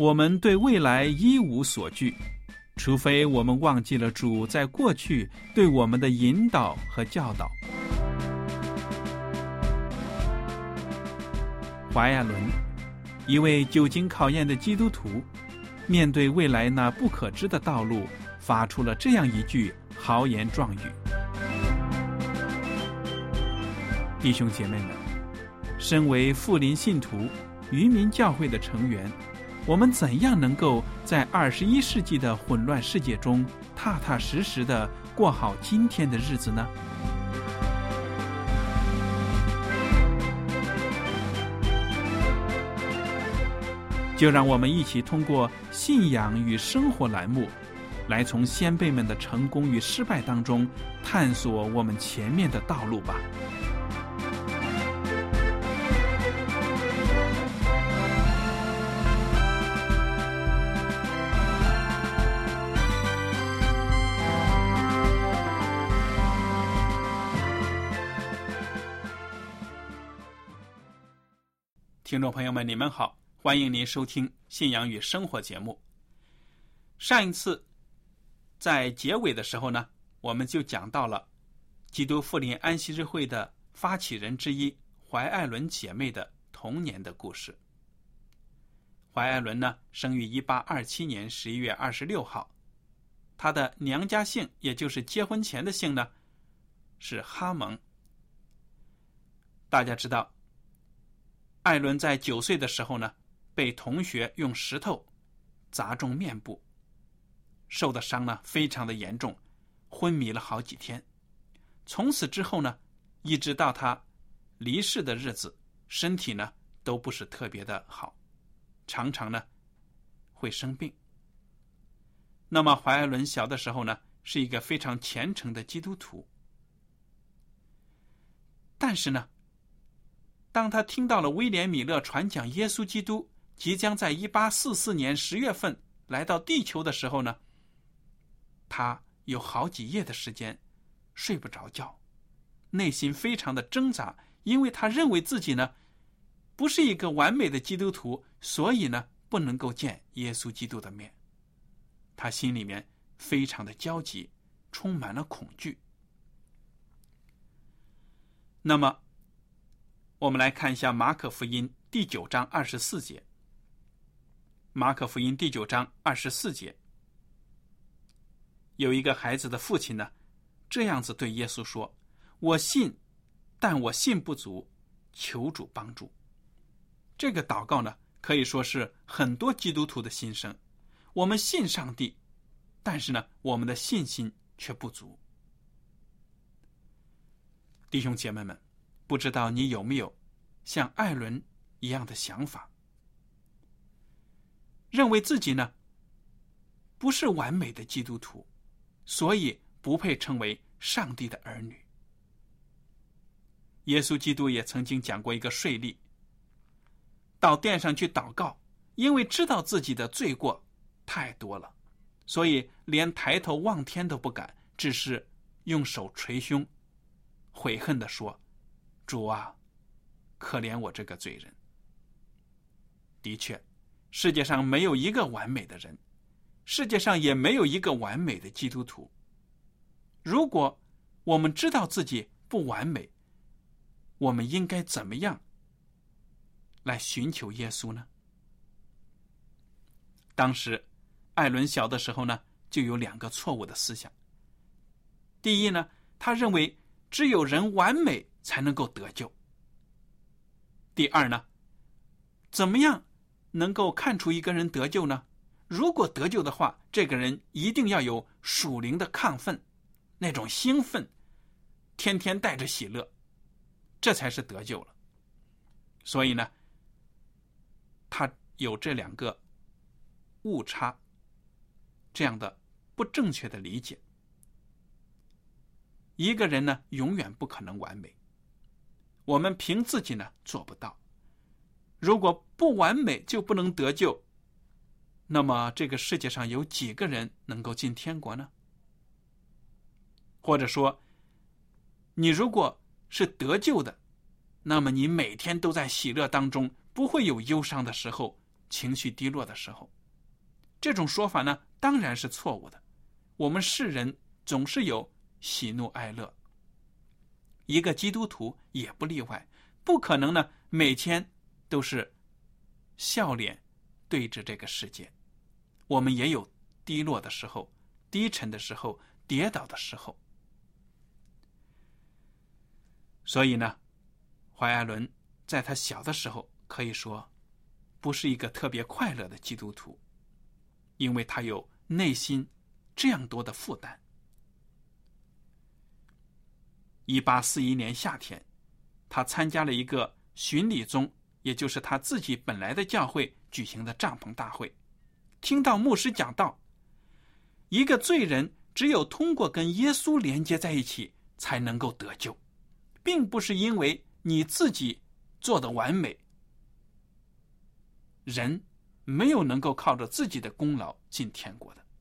我们对未来一无所惧，除非我们忘记了主在过去对我们的引导和教导。怀亚伦，一位久经考验的基督徒，面对未来那不可知的道路，发出了这样一句豪言壮语。弟兄姐妹们，身为富林信徒、渔民教会的成员，我们怎样能够在21世纪的混乱世界中踏踏实实地过好今天的日子呢？就让我们一起通过信仰与生活栏目，来从先辈们的成功与失败当中探索我们前面的道路吧。听众朋友们，你们好，欢迎您收听信仰与生活节目。上一次在结尾的时候呢，我们就讲到了基督复临安息日会的发起人之一怀艾伦姐妹的童年的故事。怀艾伦呢，生于1827年11月26号，她的娘家姓，也就是结婚前的姓呢，是哈蒙。大家知道，艾伦在9岁的时候呢，被同学用石头砸中面部，受的伤呢非常的严重，昏迷了好几天。从此之后呢，一直到他离世的日子，身体呢都不是特别的好，常常呢会生病。那么怀艾伦小的时候呢，是一个非常虔诚的基督徒，但是呢，当他听到了威廉·米勒传讲耶稣基督即将在1844年10月份来到地球的时候呢，他有好几夜的时间睡不着觉，内心非常的挣扎，因为他认为自己呢不是一个完美的基督徒，所以呢不能够见耶稣基督的面。他心里面非常的焦急，充满了恐惧。那么我们来看一下马可福音第9章24节。马可福音第9章24节，有一个孩子的父亲呢，这样子对耶稣说：我信，但我信不足，求主帮助。这个祷告呢，可以说是很多基督徒的心声。我们信上帝，但是呢，我们的信心却不足。弟兄姐妹们，不知道你有没有像艾伦一样的想法，认为自己呢不是完美的基督徒，所以不配称为上帝的儿女。耶稣基督也曾经讲过一个税吏，到殿上去祷告，因为知道自己的罪过太多了，所以连抬头望天都不敢，只是用手捶胸，悔恨地说：主啊，可怜我这个罪人。的确，世界上没有一个完美的人，世界上也没有一个完美的基督徒。如果我们知道自己不完美，我们应该怎么样来寻求耶稣呢？当时艾伦小的时候呢，就有2个错误的思想。第一呢，他认为只有人完美才能够得救。第二呢，怎么样能够看出一个人得救呢？如果得救的话，这个人一定要有属灵的亢奋，那种兴奋，天天带着喜乐，这才是得救了。所以呢，他有这2个误差，这样的不正确的理解。一个人呢，永远不可能完美，我们凭自己呢做不到。如果不完美就不能得救，那么这个世界上有几个人能够进天国呢？或者说，你如果是得救的，那么你每天都在喜乐当中，不会有忧伤的时候， 情绪低落的时候。这种说法呢，当然是错误的。我们世人总是有喜怒哀乐，一个基督徒也不例外，不可能呢每天都是笑脸对着这个世界。我们也有低落的时候，低沉的时候，跌倒的时候。所以呢，怀艾伦在他小的时候可以说不是一个特别快乐的基督徒，因为他有内心这样多的负担。1841年夏天，他参加了一个巡礼宗，也就是他自己本来的教会举行的帐篷大会，听到牧师讲道，一个罪人只有通过跟耶稣连接在一起才能够得救，并不是因为你自己做的完美，人没有能够靠着自己的功劳进天国的。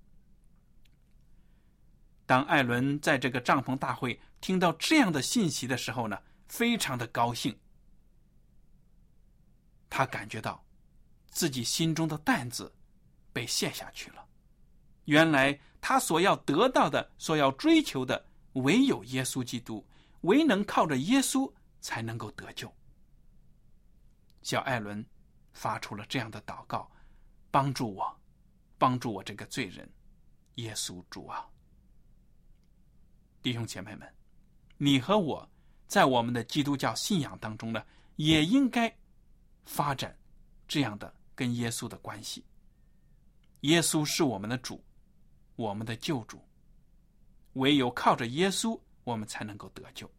当艾伦在这个帐篷大会听到这样的信息的时候呢，非常的高兴。他感觉到自己心中的担子被卸下去了。原来他所要得到的，所要追求的，唯有耶稣基督，唯能靠着耶稣才能够得救。小艾伦发出了这样的祷告：帮助我，帮助我这个罪人，耶稣主啊！弟兄姐妹们，你和我在我们的基督教信仰当中呢，也应该发展这样的跟耶稣的关系。耶稣是我们的主，我们的救主，唯有靠着耶稣，我们才能够得救。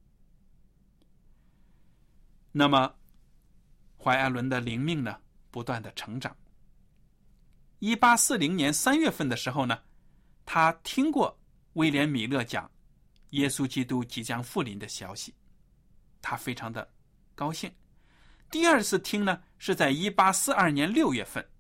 那么怀艾伦的灵命呢，不断的成长。1840年3月份的时候呢，他听过威廉米勒讲耶稣基督即将复临的消息，他非常的高兴。第二次听呢，是在1842年6月份。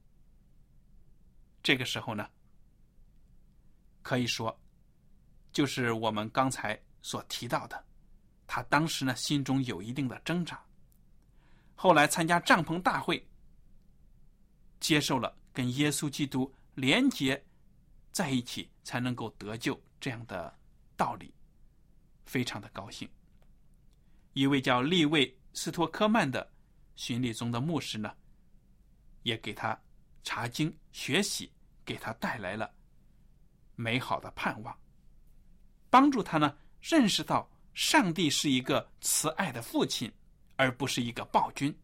这个时候呢，可以说就是我们刚才所提到的，他当时呢心中有一定的挣扎。后来参加帐篷大会，接受了跟耶稣基督连结在一起才能够得救这样的道理，非常的高兴。一位叫利卫斯托科曼的巡礼宗的牧师呢，也给他查经学习，给他带来了美好的盼望，帮助他呢认识到上帝是一个慈爱的父亲，而不是一个暴君。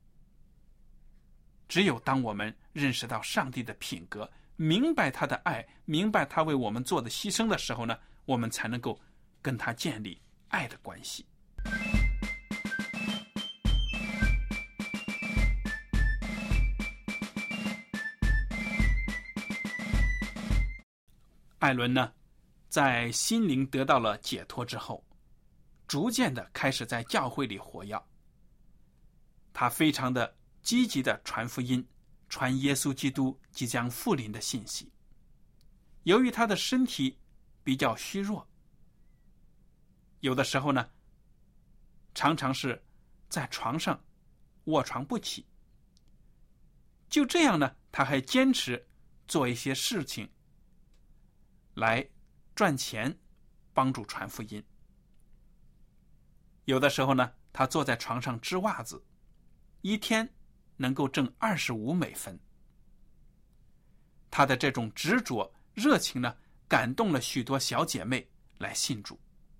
只有当我们认识到上帝的品格，明白他的爱，明白他为我们做的牺牲的时候呢，我们才能够跟他建立爱的关系。艾伦呢，在心灵得到了解脱之后，逐渐的开始在教会里活跃。他非常的积极的传福音，传耶稣基督即将复临的信息。由于他的身体比较虚弱，有的时候呢，常常是在床上卧床不起。就这样呢，他还坚持做一些事情来赚钱，帮助传福音。有的时候呢，他坐在床上织袜子，一天能够挣25美分。他的这种执着热情呢，感动了许多小姐妹来信主。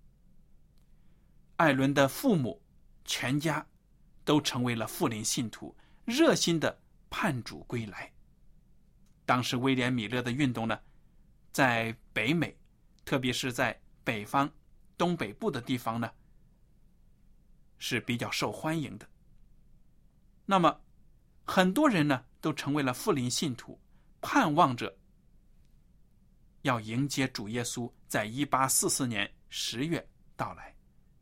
艾伦的父母全家都成为了复临信徒，热心的盼主归来。当时威廉米勒的运动呢，在北美，特别是在北方东北部的地方呢，是比较受欢迎的。那么很多人呢都成为了复临信徒，盼望着要迎接主耶稣在1844年10月到来。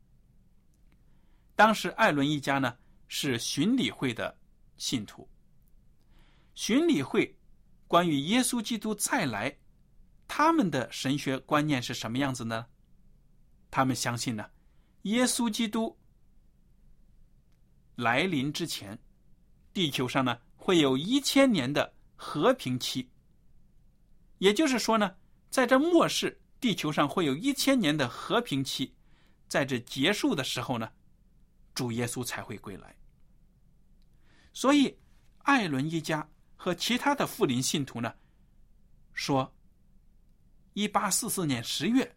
当时艾伦一家呢是巡礼会的信徒。巡礼会关于耶稣基督再来，他们的神学观念是什么样子呢？他们相信呢，耶稣基督来临之前，地球上呢会有1000年的和平期。也就是说呢，在这末世，地球上会有1000年的和平期，在这结束的时候呢，主耶稣才会归来。所以艾伦一家和其他的复临信徒呢，说1844年10月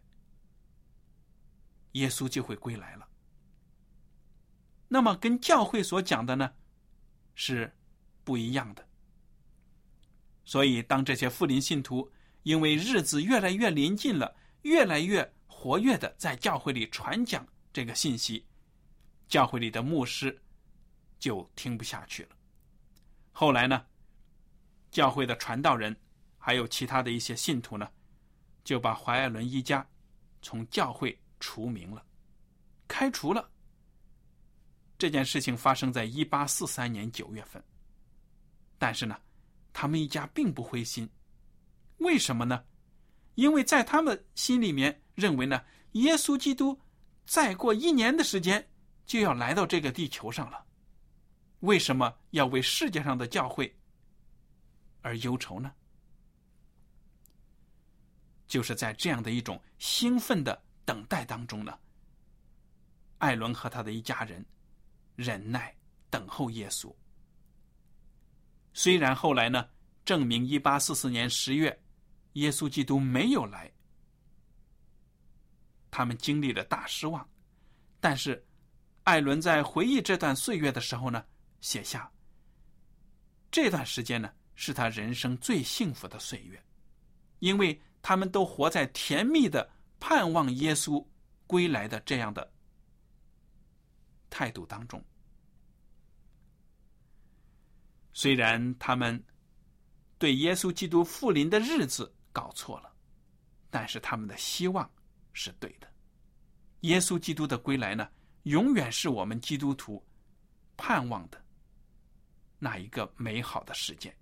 耶稣就会归来了。那么跟教会所讲的呢是不一样的。所以当这些复临信徒因为日子越来越临近了，越来越活跃的在教会里传讲这个信息，教会里的牧师就听不下去了。后来呢，教会的传道人还有其他的一些信徒呢，就把怀艾伦一家从教会除名了，开除了。这件事情发生在1843年9月份。但是呢，他们一家并不灰心。为什么呢？因为在他们心里面认为呢，耶稣基督再过1年的时间就要来到这个地球上了。为什么要为世界上的教会而忧愁呢？就是在这样的一种兴奋的等待当中呢，艾伦和他的一家人忍耐等候耶稣。虽然后来呢，证明1844年10月耶稣基督没有来，他们经历了大失望，但是艾伦在回忆这段岁月的时候呢，写下这段时间呢是他人生最幸福的岁月，因为他们都活在甜蜜的盼望耶稣归来的这样的态度当中。虽然他们对耶稣基督复临的日子搞错了，但是他们的希望是对的。耶稣基督的归来呢，永远是我们基督徒盼望的那一个美好的事件。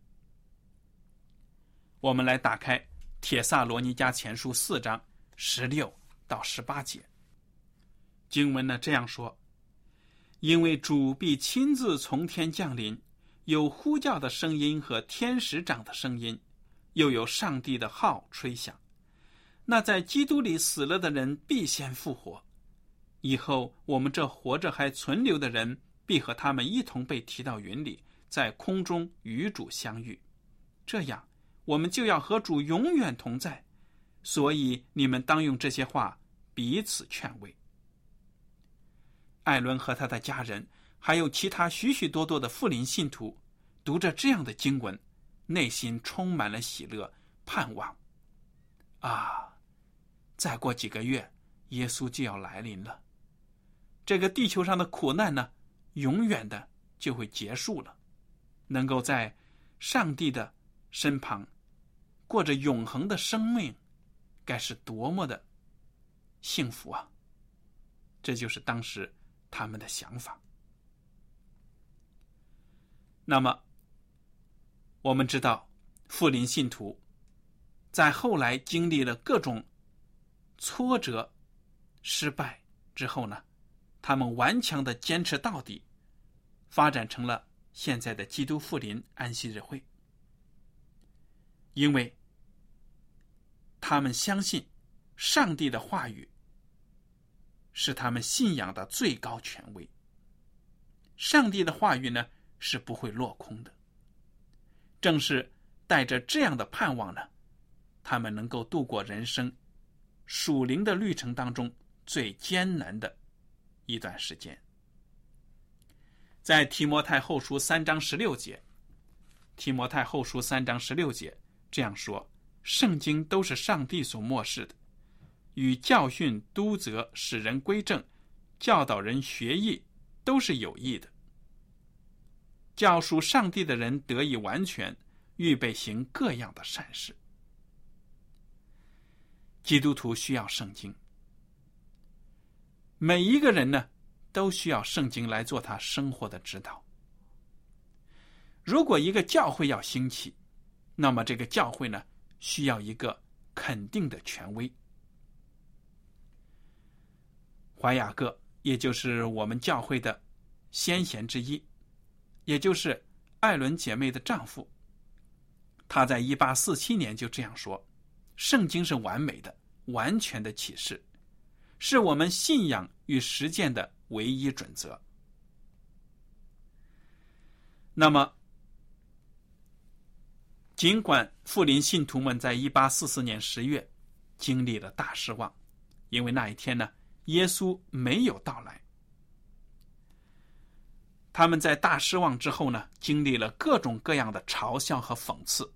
我们来打开帖撒罗尼迦前书4章16到18节。经文呢这样说：因为主必亲自从天降临，有呼叫的声音和天使长的声音，又有上帝的号吹响。那在基督里死了的人必先复活，以后我们这活着还存留的人必和他们一同被提到云里，在空中与主相遇。这样我们就要和主永远同在。所以你们当用这些话彼此劝慰。艾伦和他的家人还有其他许许多多的复临信徒读着这样的经文，内心充满了喜乐盼望。再过几个月耶稣就要来临了，这个地球上的苦难呢永远的就会结束了，能够在上帝的身旁过着永恒的生命，该是多么的幸福啊！这就是当时他们的想法。那么我们知道复临信徒在后来经历了各种挫折失败之后呢，他们顽强的坚持到底，发展成了现在的基督复临安息日会。因为他们相信上帝的话语是他们信仰的最高权威，上帝的话语呢是不会落空的。正是带着这样的盼望呢，他们能够度过人生属灵的旅程当中最艰难的一段时间。在提摩太后书3章16节，提摩太后书3章16节这样说：圣经都是上帝所默示的，与教训、督责、使人归正、教导人学艺，都是有益的，教属上帝的人得以完全，预备行各样的善事。基督徒需要圣经，每一个人呢都需要圣经来做他生活的指导。如果一个教会要兴起，那么这个教会呢需要一个肯定的权威。怀雅各也就是我们教会的先贤之一，也就是艾伦姐妹的丈夫，他在1847年就这样说：圣经是完美的、完全的启示，是我们信仰与实践的唯一准则。那么尽管富林信徒们在1844年10月经历了大失望，因为那一天呢，耶稣没有到来。他们在大失望之后呢，经历了各种各样的嘲笑和讽刺。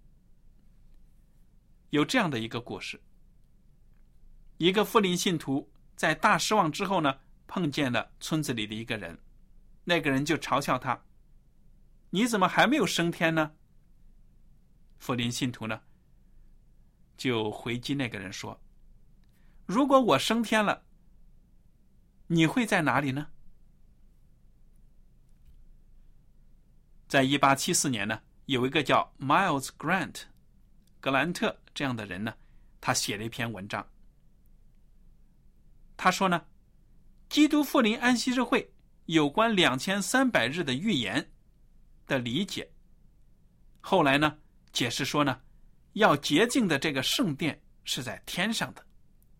有这样的一个故事，一个富林信徒在大失望之后呢，碰见了村子里的一个人，那个人就嘲笑他：你怎么还没有升天呢？富林信徒呢，就回击那个人说：如果我升天了，你会在哪里呢？在1874年呢，有一个叫 Miles Grant 格兰特这样的人呢，他写了一篇文章。他说呢，基督复临安息日会有关2300日的预言的理解，后来呢解释说呢，要洁净的这个圣殿是在天上的。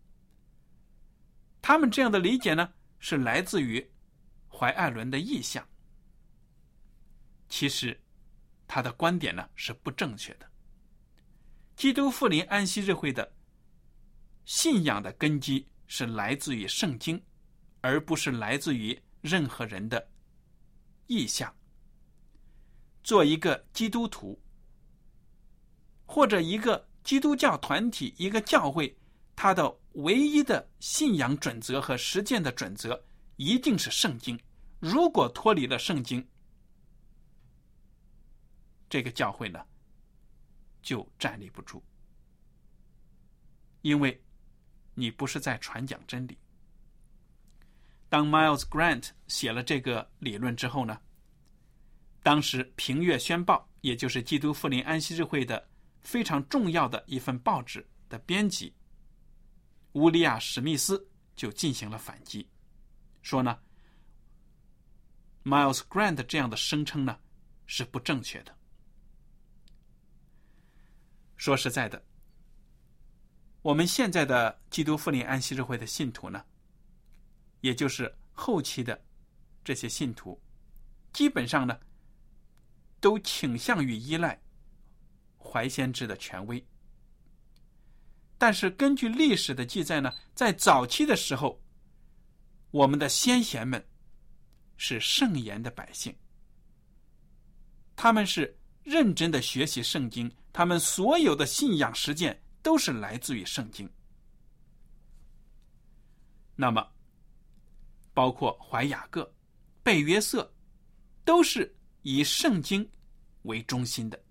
他们这样的理解呢，是来自于怀艾伦的意象。其实他的观点呢是不正确的。基督复临安息日会的信仰的根基是来自于圣经，而不是来自于任何人的意象。做一个基督徒或者一个基督教团体、一个教会，它的唯一的信仰准则和实践的准则一定是圣经。如果脱离了圣经，这个教会呢就站立不住，因为你不是在传讲真理。当 Miles Grant 写了这个理论之后呢，当时平月宣报，也就是基督复临安息日会的非常重要的一份报纸的编辑乌利亚·史密斯就进行了反击，说呢 Miles Grant 这样的声称呢是不正确的。说实在的，我们现在的基督复临安息日会的信徒呢，也就是后期的这些信徒，基本上呢都倾向于依赖怀先知的权威。但是根据历史的记载呢，在早期的时候，我们的先贤们是圣言的百姓，他们是认真的学习圣经，他们所有的信仰实践都是来自于圣经。那么包括怀雅各、贝约瑟，都是以圣经为中心的。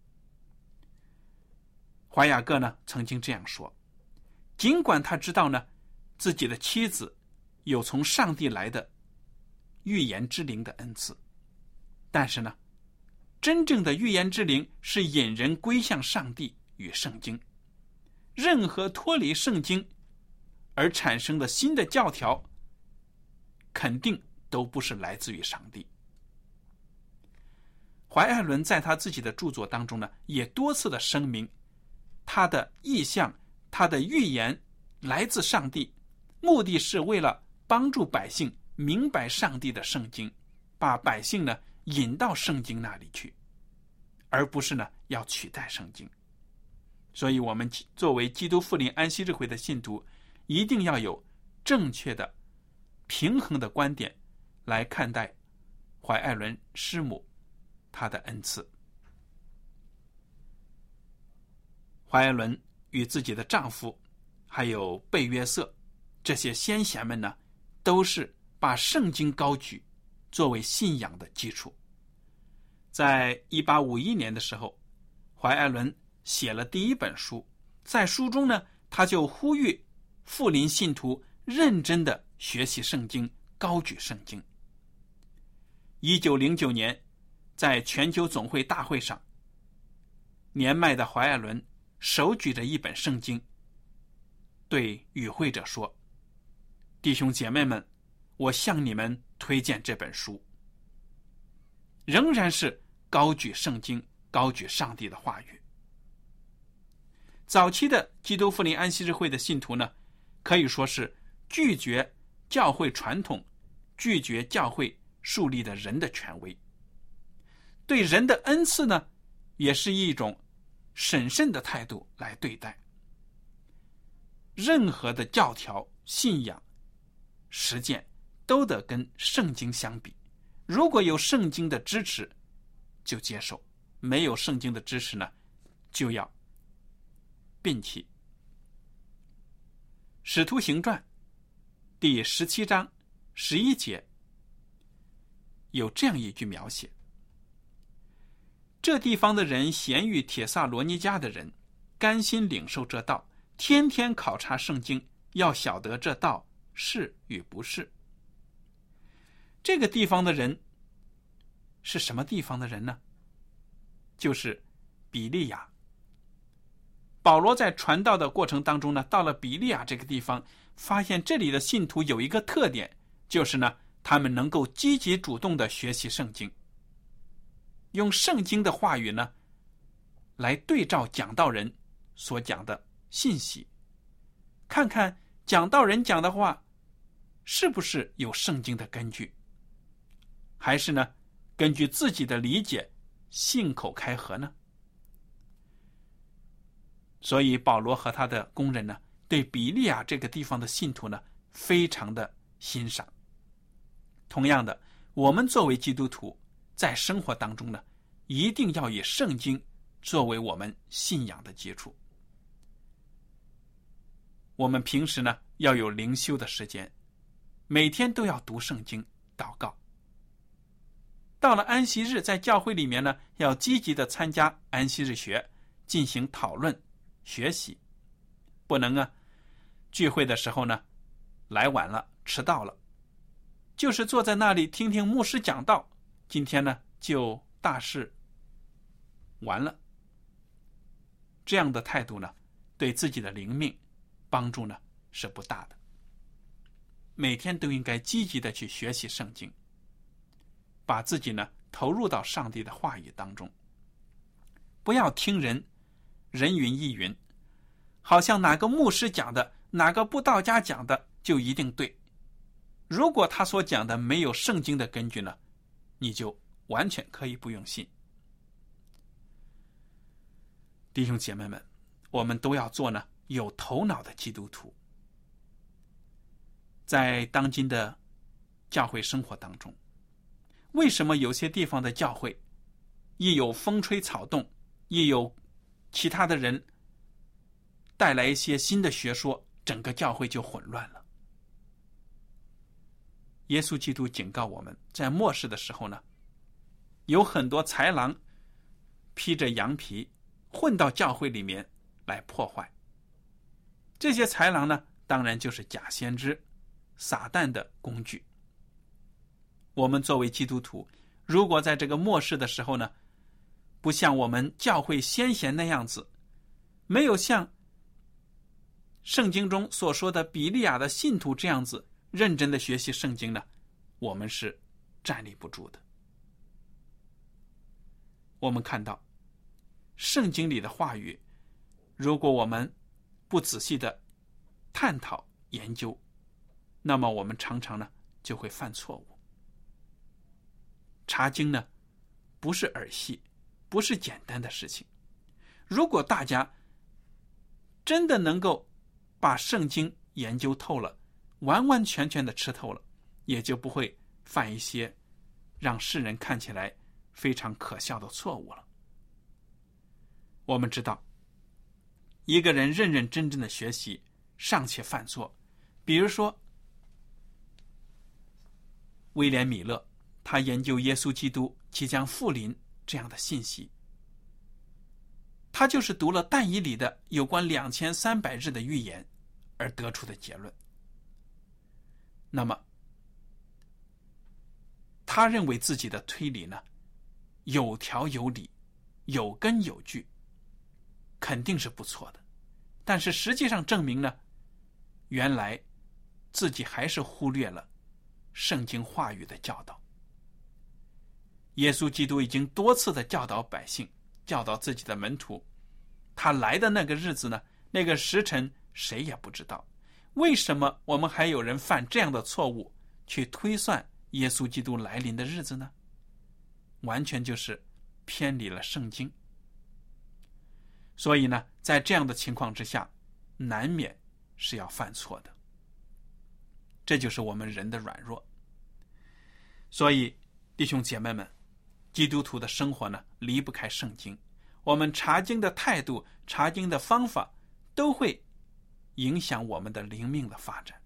怀雅各呢曾经这样说，尽管他知道呢自己的妻子有从上帝来的预言之灵的恩赐，但是呢真正的预言之灵是引人归向上帝与圣经，任何脱离圣经而产生的新的教条肯定都不是来自于上帝。怀艾伦在他自己的著作当中呢，也多次的声明，他的意象、他的预言来自上帝，目的是为了帮助百姓明白上帝的圣经，把百姓呢引到圣经那里去，而不是呢要取代圣经。所以我们作为基督复临安息日会的信徒，一定要有正确的平衡的观点来看待怀艾伦师母她的恩赐。怀艾伦与自己的丈夫还有贝约瑟这些先贤们呢，都是把圣经高举作为信仰的基础。在1851年的时候，怀艾伦写了第一本书，在书中呢，他就呼吁复临信徒认真的学习圣经，高举圣经。1909年，在全球总会大会上，年迈的怀艾伦手举着一本圣经，对与会者说：弟兄姐妹们，我向你们推荐这本书。仍然是高举圣经，高举上帝的话语。早期的基督复临安息日会的信徒呢，可以说是拒绝教会传统，拒绝教会树立的人的权威，对人的恩赐呢，也是一种审慎的态度来对待。任何的教条、信仰、实践都得跟圣经相比，如果有圣经的支持就接受，没有圣经的支持呢，就要摒弃。使徒行传第17章11节有这样一句描写：这地方的人咸于帖撒罗尼迦的人，甘心领受这道，天天考察圣经，要晓得这道是与不是。这个地方的人是什么地方的人呢？就是比利亚。保罗在传道的过程当中呢，到了比利亚这个地方，发现这里的信徒有一个特点，就是呢，他们能够积极主动的学习圣经，用圣经的话语呢，来对照讲道人所讲的信息，看看讲道人讲的话是不是有圣经的根据，还是呢，根据自己的理解信口开河呢？所以保罗和他的工人呢，对比利亚这个地方的信徒呢，非常的欣赏。同样的，我们作为基督徒，在生活当中呢，一定要以圣经作为我们信仰的基础。我们平时呢，要有灵修的时间，每天都要读圣经、祷告。到了安息日，在教会里面呢，要积极的参加安息日学，进行讨论、学习。不能聚会的时候呢，来晚了、迟到了，就是坐在那里听听牧师讲道，今天呢就大事完了。这样的态度呢，对自己的灵命帮助呢是不大的。每天都应该积极的去学习圣经，把自己呢投入到上帝的话语当中，不要听人云亦云，好像哪个牧师讲的，哪个布道家讲的就一定对。如果他所讲的没有圣经的根据呢，你就完全可以不用信。弟兄姐妹们，我们都要做呢有头脑的基督徒。在当今的教会生活当中，为什么有些地方的教会一有风吹草动，一有其他的人带来一些新的学说，整个教会就混乱了？耶稣基督警告我们，在末世的时候呢，有很多豺狼披着羊皮混到教会里面来破坏。这些豺狼呢，当然就是假先知、撒旦的工具。我们作为基督徒，如果在这个末世的时候呢，不像我们教会先贤那样子，没有像圣经中所说的比利亚的信徒这样子认真的学习圣经呢，我们是站立不住的。我们看到圣经里的话语，如果我们不仔细的探讨研究，那么我们常常呢就会犯错误。查经呢不是儿戏，不是简单的事情。如果大家真的能够把圣经研究透了，完完全全的吃透了，也就不会犯一些让世人看起来非常可笑的错误了。我们知道，一个人认认真真的学习，尚且犯错，比如说威廉·米勒，他研究耶稣基督即将复临这样的信息，他就是读了但以理的有关2300日的预言而得出的结论。那么他认为自己的推理呢有条有理，有根有据，肯定是不错的。但是实际上证明呢，原来自己还是忽略了圣经话语的教导。 耶稣基督已经多次的教导百姓，教导自己的门徒，他来的那个日子呢，那个时辰谁也不知道。为什么我们还有人犯这样的错误，去推算耶稣基督来临的日子呢？完全就是偏离了圣经。所以呢，在这样的情况之下，难免是要犯错的。这就是我们人的软弱。所以弟兄姐妹们，基督徒的生活呢，离不开圣经。我们查经的态度、查经的方法，都会影响我们的灵命的发展。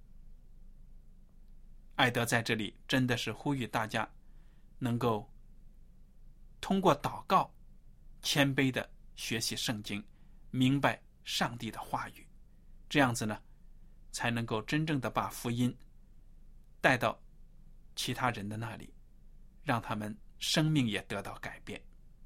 艾德在这里真的是呼吁大家能够通过祷告谦卑的学习圣经，明白上帝的话语，这样子呢，才能够真正的把福音带到其他人的那里，让他们生命也得到改变。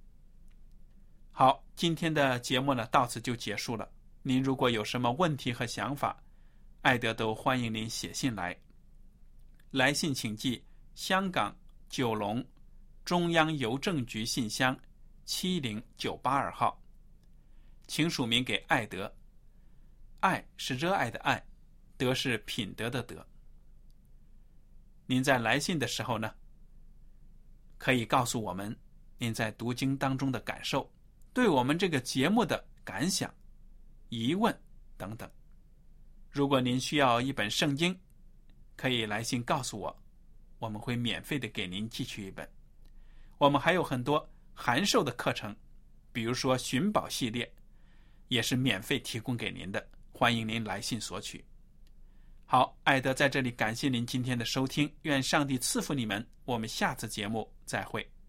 好，今天的节目呢，到此就结束了。您如果有什么问题和想法，艾德都欢迎您写信来。来信请寄香港九龙中央邮政局信箱70982号，请署名给艾德。爱是热爱的爱，德是品德的德。您在来信的时候呢，可以告诉我们您在读经当中的感受，对我们这个节目的感想、疑问等等。如果您需要一本圣经，可以来信告诉我，我们会免费的给您寄去一本。我们还有很多函授的课程，比如说寻宝系列，也是免费提供给您的，欢迎您来信索取。好，艾德在这里感谢您今天的收听，愿上帝赐福你们，我们下次节目再会。